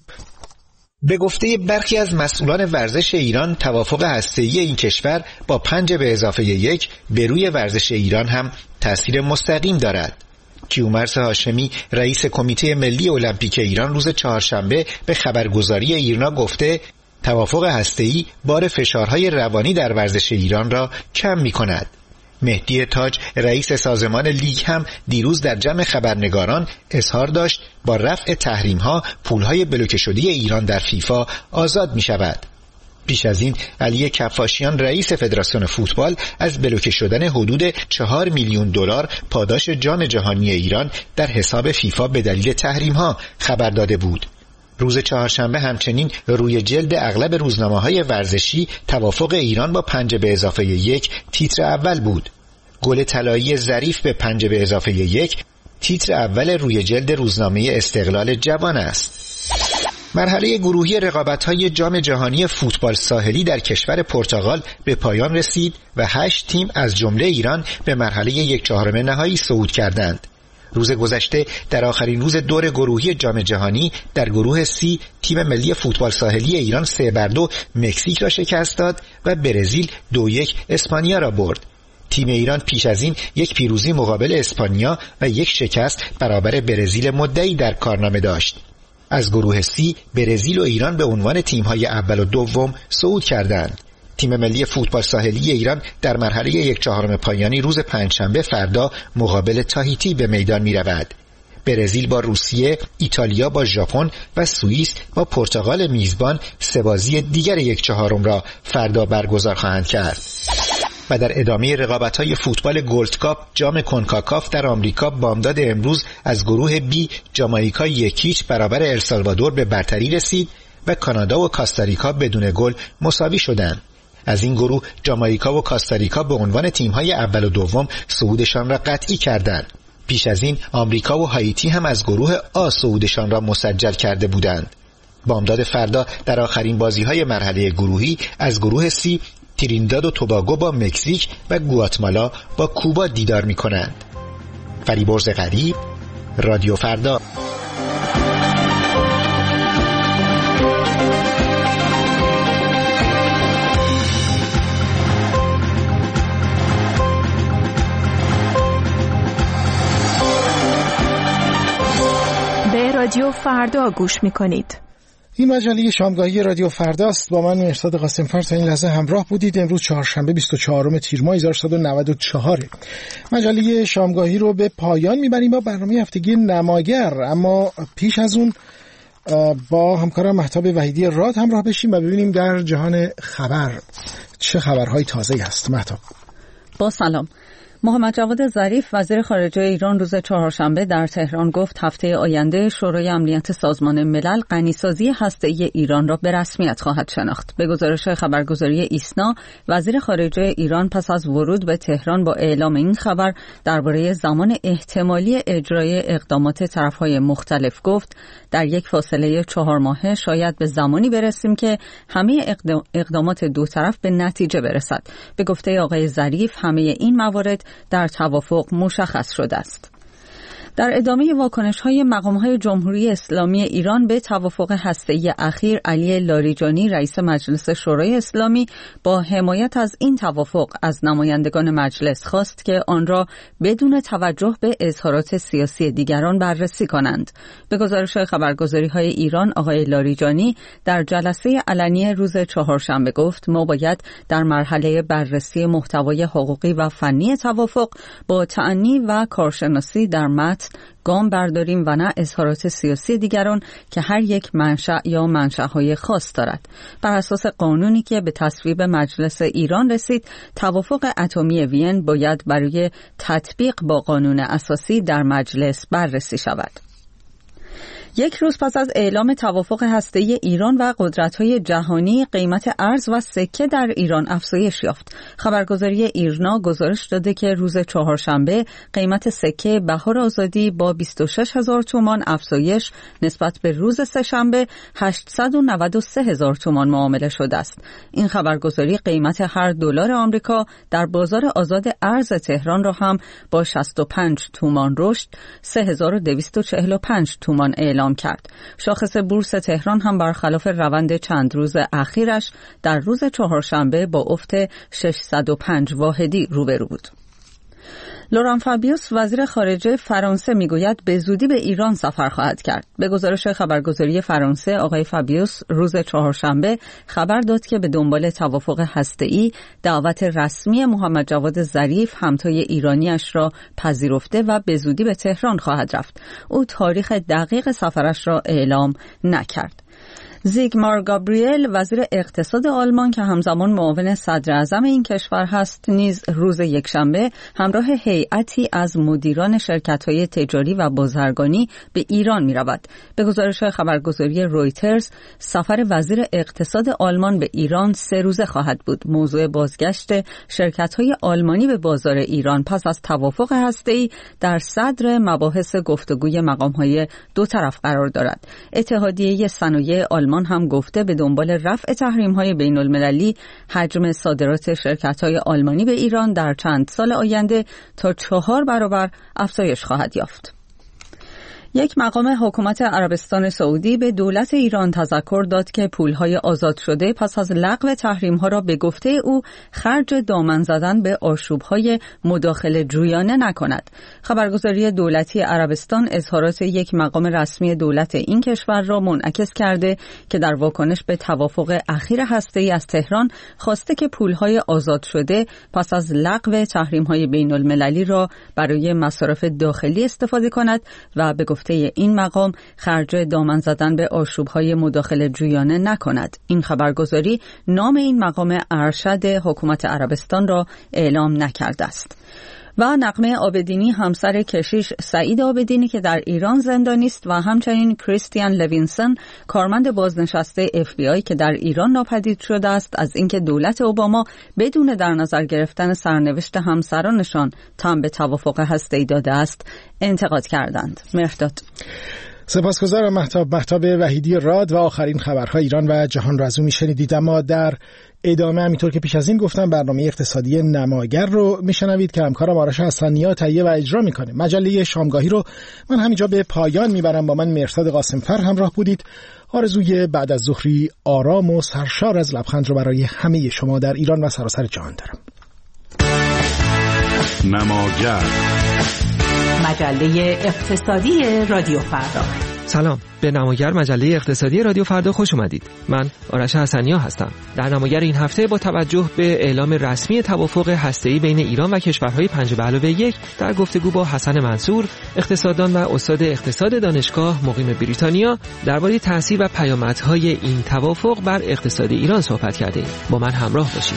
به گفته برخی از مسئولان ورزش ایران، توافق هسته‌ای این کشور با پنج به اضافه یک به روی ورزش ایران هم تأثیر مستقیم دارد. کیومرث هاشمی رئیس کمیته ملی المپیک ایران روز چهارشنبه به خبرگزاری ایرنا گفته توافق هسته‌ای بار فشارهای روانی در ورزش ایران را کم می‌کند. مهدی تاج رئیس سازمان لیگ هم دیروز در جمع خبرنگاران اظهار داشت با رفع تحریم‌ها پول‌های بلوکه شده ایران در فیفا آزاد می‌شود. پیش از این علی کفاشیان رئیس فدراسیون فوتبال از بلوکه شدن حدود چهار میلیون دلار پاداش جام جهانی ایران در حساب فیفا به دلیل تحریم‌ها خبر داده بود. روز چهارشنبه همچنین روی جلد اغلب روزنامه‌های ورزشی توافق ایران با پنج به اضافه یک تیتر اول بود. گل طلایی ظریف به پنج به اضافه یک تیتر اول روی جلد روزنامه استقلال جوان است. مرحله گروهی رقابت‌های جام جهانی فوتبال ساحلی در کشور پرتغال به پایان رسید و هشت تیم از جمله ایران به مرحله یک چهارم نهایی صعود کردند. روز گذشته در آخرین روز دور گروهی جام جهانی در گروه سی تیم ملی فوتبال ساحلی ایران سه بر دو مکزیک را شکست داد و برزیل دو یک اسپانیا را برد. تیم ایران پیش از این یک پیروزی مقابل اسپانیا و یک شکست برابر برزیل مدعی در کارنامه داشت. از گروه سی برزیل و ایران به عنوان تیم‌های اول و دوم صعود کردند. تیم ملی فوتبال ساحلی ایران در مرحله یک چهارم پایانی روز پنجشنبه فردا مقابل تاهیتی به میدان می رود. برزیل با روسیه، ایتالیا با ژاپن و سوئیس با پرتغال میزبان سه بازی دیگر یک چهارم را فردا برگزار خواهند کرد. و در ادامه رقابت‌های فوتبال گلد کاپ جام کنکاکاف در آمریکا بامداد امروز از گروه بی جامائیکا یکیچ برابر السالوادور به برتری رسید و کانادا و کاستاریکا بدون گل مساوی شدند. از این گروه جامائیکا و کاستاریکا به عنوان تیم‌های اول و دوم صعودشان را قطعی کردند. پیش از این آمریکا و هایتی هم از گروه آ صعودشان را مسجل کرده بودند. بامداد فردا در آخرین بازی‌های مرحله گروهی از گروه سی ترینداد و توباگو با مکزیک و گواتمالا با کوبا دیدار می‌کنند. فریبرز غریب، رادیو فردا. به رادیو فردا گوش می‌کنید. این مجله شامگاهی رادیو فردا است. با من مهرداد قاسم‌فر تا این لحظه همراه بودید. امروز چهارشنبه بیست و چهارم تیر ماه هزار و سیصد و نود و چهار. مجله شامگاهی رو به پایان میبریم با برنامه هفتگی نماگر، اما پیش از اون با همکارم مهتاب وحیدی راد همراه بشیم و ببینیم در جهان خبر چه خبرهای تازه هست. مهتاب. با سلام. محمد جواد ظریف وزیر خارجه ایران روز چهارشنبه در تهران گفت هفته آینده شورای امنیت سازمان ملل غنیسازی هسته‌ای ایران را به رسمیت خواهد شناخت. به گزارش خبرگزاری ایسنا، وزیر خارجه ایران پس از ورود به تهران با اعلام این خبر درباره زمان احتمالی اجرای اقدامات طرف‌های مختلف گفت در یک فاصله چهار ماهه شاید به زمانی برسیم که همه اقدامات دو طرف به نتیجه برسد. به گفته آقای ظریف همه این موارد در توافق مشخص شده است. در ادامه واکنش‌های مقام‌های جمهوری اسلامی ایران به توافق هسته‌ای اخیر، علی لاریجانی رئیس مجلس شورای اسلامی با حمایت از این توافق از نمایندگان مجلس خواست که آن را بدون توجه به اظهارات سیاسی دیگران بررسی کنند. به گزارش خبرگزاری‌های ایران، آقای لاریجانی در جلسه علنی روز چهارشنبه گفت ما باید در مرحله بررسی محتوای حقوقی و فنی توافق با تأنی و کارشناسی در متن گام برداریم و نه اظهارات سیاسی دیگران که هر یک منشأ یا منشأهای خاص دارد. بر اساس قانونی که به تصویب مجلس ایران رسید، توافق اتمی وین باید برای تطبیق با قانون اساسی در مجلس بررسی شود. یک روز پس از اعلام توافق هسته‌ای ایران و قدرت‌های جهانی، قیمت ارز و سکه در ایران افزایش یافت. خبرگزاری ایرنا گزارش داده که روز چهارشنبه قیمت سکه بهار آزادی با بیست و شش هزار تومان افزایش نسبت به روز سه‌شنبه هشتصد و نود و سه هزار تومان معامله شده است. این خبرگزاری قیمت هر دلار آمریکا در بازار آزاد ارز تهران را هم با شصت و پنج تومان رشد سه هزار و دویست و چهل و پنج تومان اعلام کرد. شاخص بورس تهران هم برخلاف روند چند روز اخیرش در روز چهارشنبه با افت ششصد و پنج واحدی روبرو بود. لوران فابیوس وزیر خارجه فرانسه میگوید به زودی به ایران سفر خواهد کرد. به گزارش خبرگزاری فرانسه، آقای فابیوس روز چهارشنبه خبر داد که به دنبال توافق هسته‌ای دعوت رسمی محمد جواد ظریف همتای ایرانیش را پذیرفته و به زودی به تهران خواهد رفت. او تاریخ دقیق سفرش را اعلام نکرد. زیگمار گابریل وزیر اقتصاد آلمان که همزمان معاون صدر اعظم این کشور هست نیز روز یکشنبه همراه هیئتی از مدیران شرکت‌های تجاری و بازرگانی به ایران می‌رود. به گزارش خبرگزاری رویترز، سفر وزیر اقتصاد آلمان به ایران سه روزه خواهد بود. موضوع بازگشت شرکت‌های آلمانی به بازار ایران پس از توافق هسته‌ای در صدر مباحث گفتگوی مقام‌های دو طرف قرار دارد. اتحادیه صنایع آلمان هم گفته به دنبال رفع تحریم‌های بین‌المللی حجم صادرات شرکت‌های آلمانی به ایران در چند سال آینده تا چهار برابر افزایش خواهد یافت. یک مقام حکومت عربستان سعودی به دولت ایران تذکر داد که پولهای آزاد شده پس از لغو تحریم‌ها را به گفته او خرج دامن زدن به آشوب‌های مداخله جویانه نکند. خبرگزاری دولتی عربستان اظهارات یک مقام رسمی دولت این کشور را منعکس کرده که در واکنش به توافق اخیر هسته‌ای از تهران خواسته که پولهای آزاد شده پس از لغو تحریم‌های بین‌المللی را برای مصارف داخلی استفاده کند و به گفته این مقام خرج دامن زدن به آشوب‌های مداخله جویانه نکند. این خبرگزاری نام این مقام ارشد حکومت عربستان را اعلام نکرده است. و نغمه عابدینی همسر کشیش سعید عابدینی که در ایران زندانی است و همچنین کریستیان لوینسون کارمند بازنشسته اف بی آی که در ایران ناپدید شده است از اینکه دولت اوباما بدون در نظر گرفتن سرنوشت همسرانشان تن به توافق هسته‌ای داده است انتقاد کردند. مهرداد. سپاسگزارم مهتاب. مهتاب وحیدی راد و آخرین خبرهای ایران و جهان را از او میشنیدید. اما در ادامه همینطور که پیش از این گفتم برنامه اقتصادی نماگر رو میشنوید که همکارم آرش حسنی‌ها تهیه و اجرا میکنه. مجله شامگاهی رو من همینجا به پایان میبرم. با من مهرداد قاسمفر همراه بودید. آرزوی بعد از ظهری آرام و سرشار از لبخند رو برای همه شما در ایران و سراسر جهان دارم. نماگر، مجله اقتصادی رادیو فردا. سلام، به نماگر مجله اقتصادی رادیو فردا خوش اومدید. من آرش حسنی‌ها هستم. در نماگر این هفته با توجه به اعلام رسمی توافق هسته‌ای بین ایران و کشورهای پنج به علاوه یک در گفتگو با حسن منصور، اقتصاددان و استاد اقتصاد دانشگاه مقیم بریتانیا، درباره تأثیر و پیامدهای این توافق بر اقتصاد ایران صحبت کردیم. با من همراه باشید.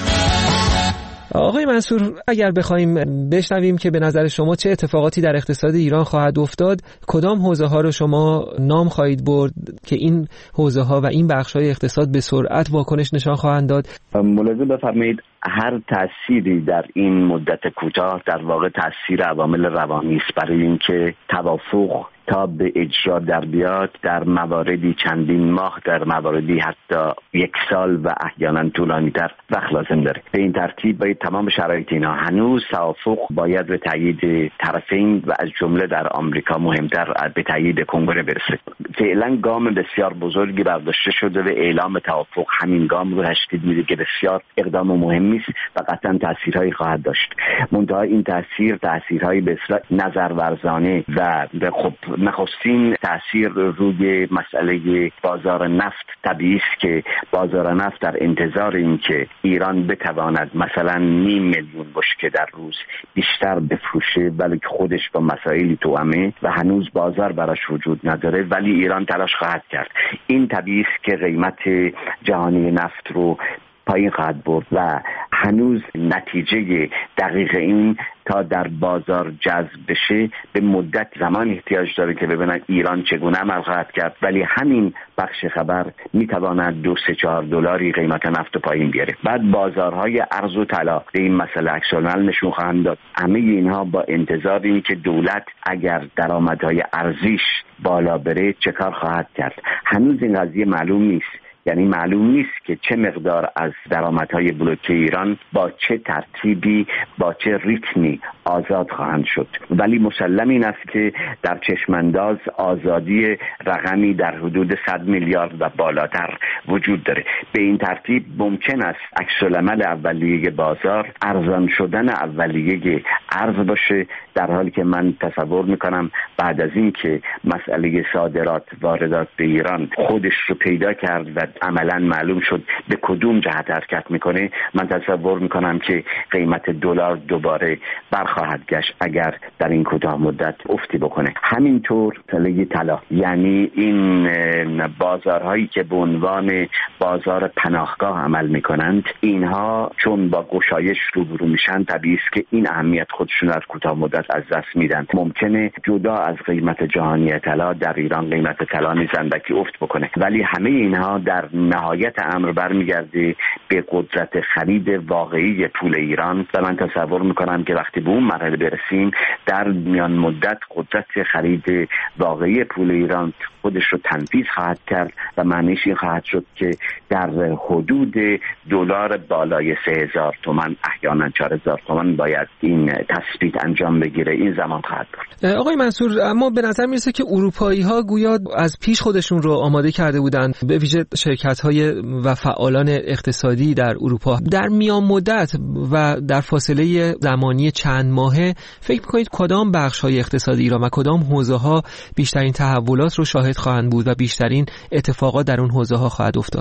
آقای منصور، اگر بخوایم بشنویم که به نظر شما چه اتفاقاتی در اقتصاد ایران خواهد افتاد، کدام حوزه ها رو شما نام خواهید برد که این حوزه ها و این بخش های اقتصاد به سرعت واکنش نشان خواهند داد؟ ملاحظه بفرمایید هر تأثیری در این مدت کوتاه در واقع تأثیر عوامل روانی است، برای اینکه توافق تا به اجرا در بیاد در مواردی چندین ماه، در مواردی حتی یک سال و احیانا طولانی‌تر وقت لازم داره. به این ترتیب باید تمام شرایط اینا هنوز توافق باید به تایید طرفین و از جمله در آمریکا مهمتر به تایید کنگره برسه. فعلا گام بسیار بزرگی برداشته شده و اعلام توافق همین گام رو تشدید میده که بسیار اقدام مهمی است و قطعا تاثیرهایی خواهد داشت. منتها این تاثیر تاثیرهایی به اصطلاح نظرورزانه و خب نخستین تأثیر روی مسئله بازار نفت طبیعی است که بازار نفت در انتظار این که ایران بتواند مثلا نیم میلیون بشکه در روز بیشتر بفروشه، ولی که خودش با مسائلی توامه و هنوز بازار براش وجود نداره، ولی ایران تلاش خواهد کرد. این طبیعی است که قیمت جهانی نفت رو پایین خواهد برد و هنوز نتیجه دقیق این تا در بازار جذب بشه به مدت زمان احتیاج داره که ببینن ایران چگونه عمل خواهد کرد، ولی همین بخش خبر میتواند دو سه چهار دلاری قیمت نفت پایین بیاره. بعد بازارهای ارز و طلا به این مسئله عکس العمل نشون خواهند داد. همه اینها با انتظار این که دولت اگر درآمدهای ارزیش بالا بره چه کار خواهد کرد. هنوز این قضیه معلوم نیست، یعنی معلوم نیست که چه مقدار از درآمدهای بلوک ایران با چه ترتیبی با چه ریتمی آزاد خواهند شد، ولی مسلم این است که در چشمانداز آزادی رقمی در حدود صد میلیارد و بالاتر وجود داره. به این ترتیب ممکن است عکس‌العمل اولیه بازار ارزان شدن اولیه ارز باشه، در حالی که من تصور میکنم بعد از این که مسئله صادرات واردات به ایران خودش رو پیدا کرد و عملا معلوم شد به کدوم جهت حرکت میکنه، من تصور میکنم که قیمت دلار دوباره برخواهد گشت اگر در این کوتاه مدت افتی بکنه. همینطور مسئله طلا، یعنی این بازارهایی که به عنوان بازار پناهگاه عمل میکنند، اینها چون با گشایش روبرو میشن طبیعی است که این اهمیت خودشون از کوتاه مدت از دست میدن. ممکنه جدا از قیمت جهانی طلا در ایران قیمت طلا نیز اندکی افت بکنه، ولی همه اینها در نهایت امر برمیگرده به قدرت خرید واقعی پول ایران و من تصور میکنم که وقتی به اون مرحله برسیم در میان مدت قدرت خرید واقعی پول ایران خودش رو تنفیذ خواهد کرد و معنیش این خواهد شد که در حدود دلار بالای سه هزار تومان احیانا چهار هزار تومان باید این تثبیت انجام بگیره. این زمان خواهد بود. آقای منصور، اما به نظر میرسه که اروپایی ها گویا از پیش خودشون رو آماده کرده بودند، به ویژه شرکت‌های و فعالان اقتصادی در اروپا. در میان مدت و در فاصله زمانی چند ماهه فکر می‌کنید کدام بخش‌های اقتصادی ایران و کدام حوزه‌ها بیشترین تحولات رو شاهد خواهند بود و بیشترین اتفاقات در اون حوزه‌ها خواهد افتاد؟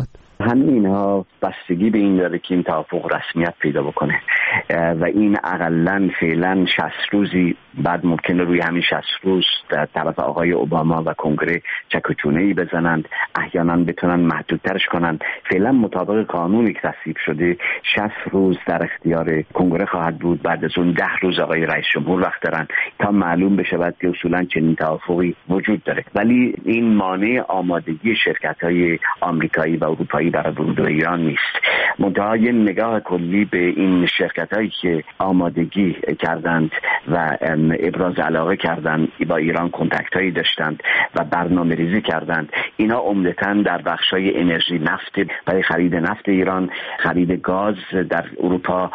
همین اینها بستگی به این داره که این توافق رسمیت پیدا بکنه و این اقلن فعلا شصت روزی، بعد ممکنه روی همین شصت روز در طرف آقای اوباما و کنگره چک و چونه‌ای بزنند، احیانا بتونن محدودترش کنند. فعلا مطابق قانونی که تصویب شده شصت روز در اختیار کنگره خواهد بود. بعد از اون ده روز آقای رئیس جمهور وقت دارن تا معلوم بشه که اصولا چنین توافقی وجود داره. ولی این مانع آمادگی شرکت‌های آمریکایی و اروپایی برای ورود به ایران نیست. منتها یه نگاه کلی به این شرکت‌هایی که آمادگی کردند و ابراز علاقه کردند، با ایران کنتاکت‌هایی داشتند و برنامه‌ریزی کردند، اینا عمدتاً در بخش‌های انرژی، نفت، برای خرید نفت ایران، خرید گاز در اروپا،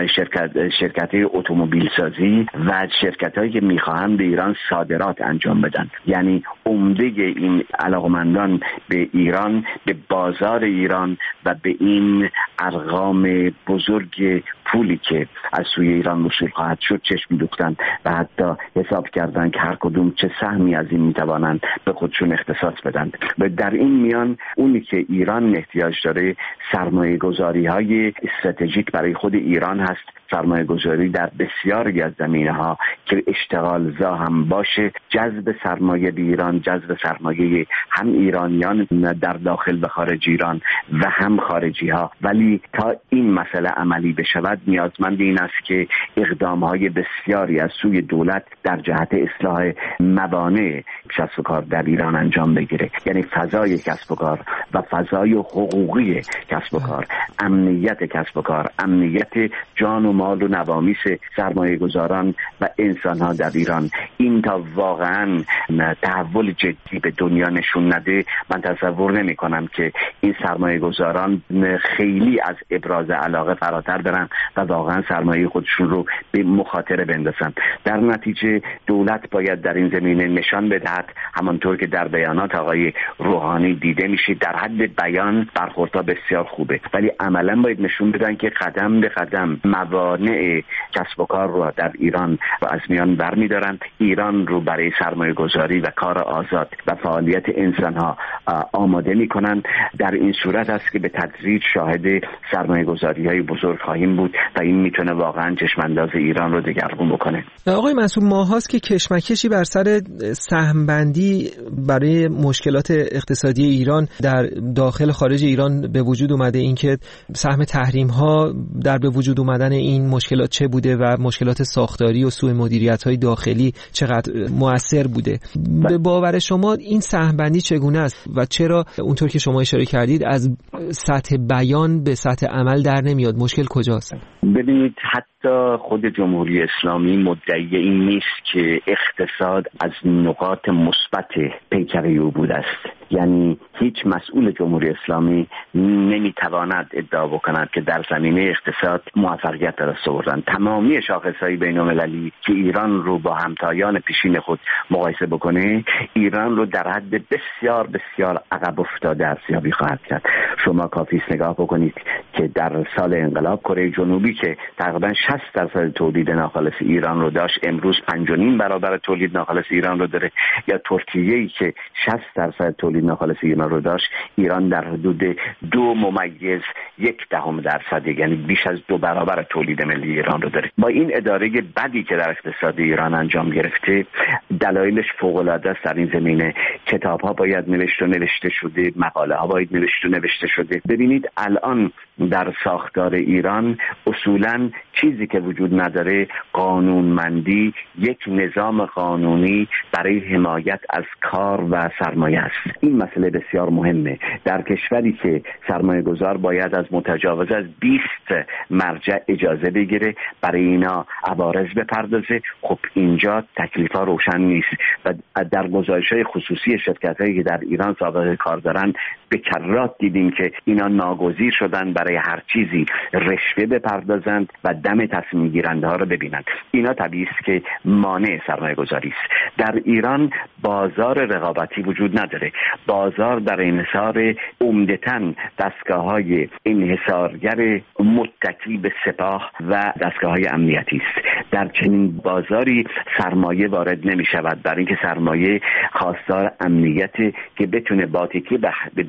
شرکت شرکت‌های اتومبیل سازی و شرکت‌هایی که می‌خواهند به ایران صادرات انجام بدن. یعنی عمده این علاقمندان به ایران، به بازار ایران و به این ارقام بزرگ پولی که از سوی ایران وصول خواهد شد چشم دوختند و حتی حساب کردند که هر کدوم چه سهمی از این میتوانند به خودشون اختصاص بدند. و در این میان اونی که ایران احتیاج داره سرمایه گذاری های استراتژیک برای خود ایران هست، سرمایه گذاری در بسیاری از زمینه ها که اشتغال زا هم باشه، جذب سرمایه به ایران، جذب سرمایه هم ایرانیان در داخل و خارج ایران و هم خارجی ها. ولی تا این مسئله عملی بشود نیازمند این است که اقدام های بسیاری از سوی دولت در جهت اصلاح موانع کسب و کار در ایران انجام بگیره. یعنی فضای کسب و کار و فضای حقوقی کسب و کار، امنیت کسب و کار، امنیت جان و مال و نوامیس سرمایه گذاران و انسان ها در ایران، این تا واقعا تحول جدی به دنیا نشون نده، من تصور نمی کنم که این سرمایه گذاران خیلی از ابراز علاقه فراتر برن و واقعا سرمایه خودشون رو به مخاطره بندازن. در نتیجه دولت باید در این زمینه نشان بدهد، همانطور که در بیانات آقای روحانی دیده میشه در حد بیان برخوردها بسیار خوبه، ولی عملا باید نشون بدن که قدم به قدم موانع کسب و کار رو در ایران رو از میان برمیدارن، ایران رو برای سرمایه گذاری و کار آزاد و فعالیت انسان ها آماده میکنن. در این صورت است که به تدریج شاهد سرمایه گذاری های بزرگ خواهیم بود و این میتونه واقعا چشم انداز ایران رو دگرگون بکنه. آقای منصور، ماهاست که کشمکشی بر سر سهم بندی برای مشکلات اقتصادی ایران در داخل خارج ایران به وجود اومده، اینکه سهم تحریم ها در به وجود اومدن این مشکلات چه بوده و مشکلات ساختاری و سوء مدیریت های داخلی چقدر مؤثر بوده. به باور شما این سهم بندی چگونه است و چرا اونطور که شما اشاره کردید از سطح بیان به سطح عمل در نمیاد؟ مشکل کجاست؟ ببینید، حتی خود جمهوری اسلامی مدعی این نیست که اقتصاد از نقاط مثبت پیکره او بوده است. یعنی هیچ مسئول جمهوری اسلامی نمیتواند ادعا بکند که در زمینه اقتصاد موفقیت دست آوردن. تمامی شاخصهای بین‌المللی که ایران رو با همتایان پیشین خود مقایسه بکنه، ایران رو در حد بسیار بسیار عقب افتاده ارزیابی خواهد کرد. شما کافی است نگاه بکنید که در سال انقلاب کره جنوبی که تقریبا شصت درصد تولید ناخالص ایران رو داشت، امروز پنج و نیم برابر تولید ناخالص ایران رو داره. یا ترکیه‌ای که شصت درصد تولید ناخالص ایران رو داشت، ایران در حدود دو ممیز یک دهم درصد، یعنی بیش از دو برابر تولید ملی ایران رو داره. با این اداره بدی که در اقتصاد ایران انجام گرفته، دلایلش فوق‌العاده است. در این زمینه کتاب‌ها باید نوشته و نوشته شده، مقاله‌ها باید نوشته و نوشته شده. ببینید الان در ساختار ایران اصولاً چیزی که وجود نداره قانونمندی، یک نظام قانونی برای حمایت از کار و سرمایه است. این مسئله بسیار مهمه. در کشوری که سرمایه گذار باید از متجاوز از بیست مرجع اجازه بگیره برای اینا عوارض بپردازه، خب اینجا تکلیفا روشن نیست و در گزارش‌های خصوصی شرکت‌هایی که در ایران سابقه کار دارن به کرات دیدیم که اینا ناگزیر شدن برای هر چیزی رشوه بپردازند و دم تصمیم گیرنده ها رو ببینند. اینا طبیعی است که مانع سرمایه گذاری است. در ایران بازار رقابتی وجود نداره. بازار در انحصار عمدتاً دستگاه‌های انحصارگر متکی به سپاه و دستگاه‌های امنیتی است. در چنین بازاری سرمایه وارد نمی شود، برای اینکه سرمایه خواستار امنیت که بتونه با تکیه به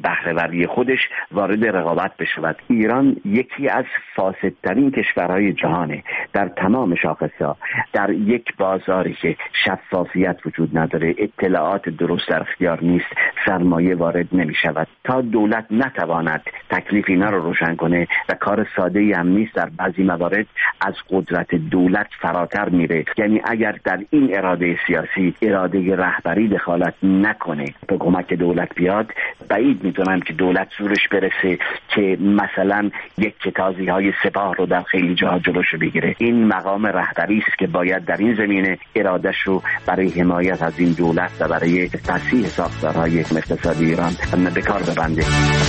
بهره‌وری خودش وارد رقابت بشود. ایران یکی از فاسدترین کشورهای جهانه در تمام شاخص‌ها، در یک بازاری که شفافیت وجود نداره، اطلاعات درست در اختیار نیست، سرمایه وارد نمی شود. تا دولت نتواند تکلیف اینا رو روشن کنه و کار ساده ای هم نیست، در بعضی موارد از قدرت دولت فراتر میره. یعنی اگر در این اراده سیاسی اراده رهبری دخالت نکنه، به کمک دولت بیاد، بعید میدونم که دولت زورش برسه که مثلا یک کتازی های سپاه رو در خیلی جاها جلوش بگیره. این مقام رهبری است که باید در این زمینه ارادش رو برای حمایت از این دولت و برای تصحیح ساختارهای اقتصادی ایران به کار ببنده.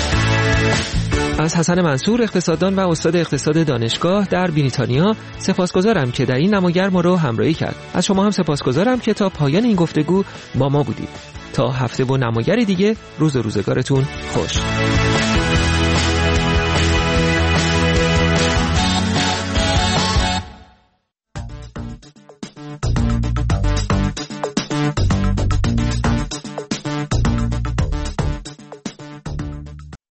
از حسن منصور، اقتصاددان و استاد اقتصاد دانشگاه در بریتانیا سپاسگزارم که در این نماگر ما رو همراهی کرد. از شما هم سپاسگزارم که تا پایان این گفتگو با ما بودید. تا هفته و نماگر دیگه، روز و روزگارتون خوش.